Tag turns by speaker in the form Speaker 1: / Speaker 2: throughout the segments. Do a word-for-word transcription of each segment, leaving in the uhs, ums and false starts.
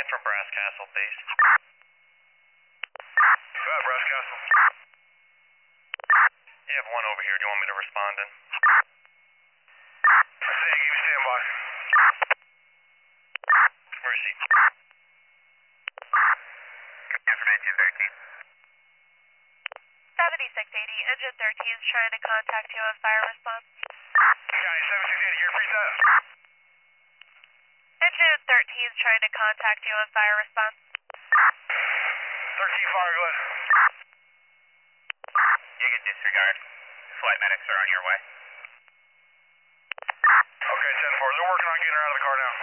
Speaker 1: in from Brass Castle base.
Speaker 2: Go ahead, Brass Castle.
Speaker 1: You have one over here. Do you want me to respond in?
Speaker 2: I say, give me standby.
Speaker 1: Receipt.
Speaker 3: Information thirteen.
Speaker 4: seventy-six eighty, engine thirteen is trying to contact you on fire response.
Speaker 2: County seventy-six eighty, you repeat that?
Speaker 4: Engine thirteen is trying to contact you on fire response.
Speaker 2: thirteen fire, go ahead.
Speaker 3: You can disregard. Flight medics are on your way.
Speaker 2: Okay, ten four, they're working on getting her out of the car now.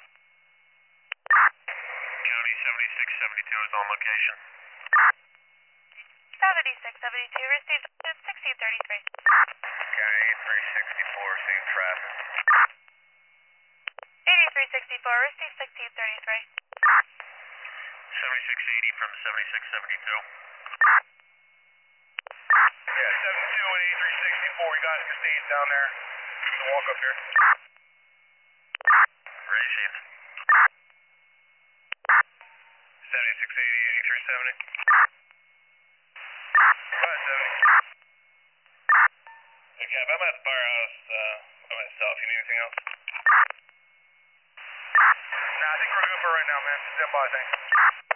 Speaker 1: County seventy-six seventy-two is on location.
Speaker 4: seventy-six seventy-two, received at sixteen thirty-three.
Speaker 2: County eighty-three sixty-four, same traffic.
Speaker 4: eighty-three sixty-four, received sixteen thirty-three.
Speaker 1: seventy-six eighty from seventy-six seventy-two.
Speaker 2: Yeah, seventy-two and eighty-three sixty-four, you guys can stay down there. You can walk up here.
Speaker 1: Received.
Speaker 2: seventy-six eighty, eighty-three seventy. Go ahead, seventy.
Speaker 1: Hey, Cap, I'm at the firehouse uh, by myself. You need anything else?
Speaker 2: Nah, I think we're good for right now, man. Stand by, thanks.